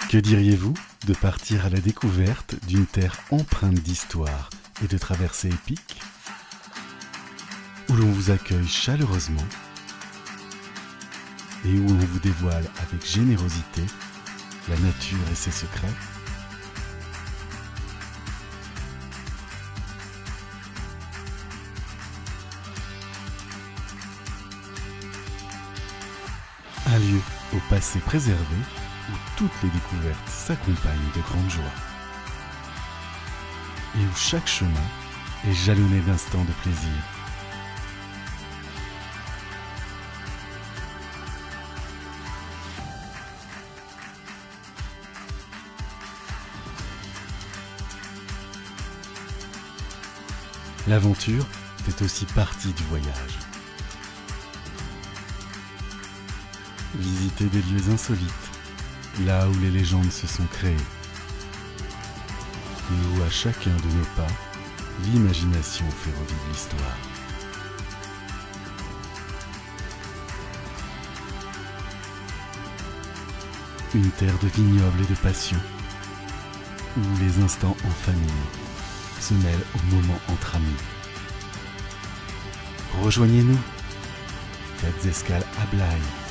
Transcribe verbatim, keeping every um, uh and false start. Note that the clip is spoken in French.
Que diriez-vous de partir à la découverte d'une terre empreinte d'histoire et de traversées épiques, où l'on vous accueille chaleureusement et où l'on vous dévoile avec générosité la nature et ses secrets? Un lieu au passé préservé où toutes les découvertes s'accompagnent de grandes joies et où chaque chemin est jalonné d'instants de plaisir. L'aventure fait aussi partie du voyage. Visiter des lieux insolites, là où les légendes se sont créées, et où à chacun de nos pas, l'imagination fait revivre l'histoire. Une terre de vignobles et de passion, où les instants en famille se mêlent aux moments entre amis. Rejoignez-nous, faites escale à Blaye.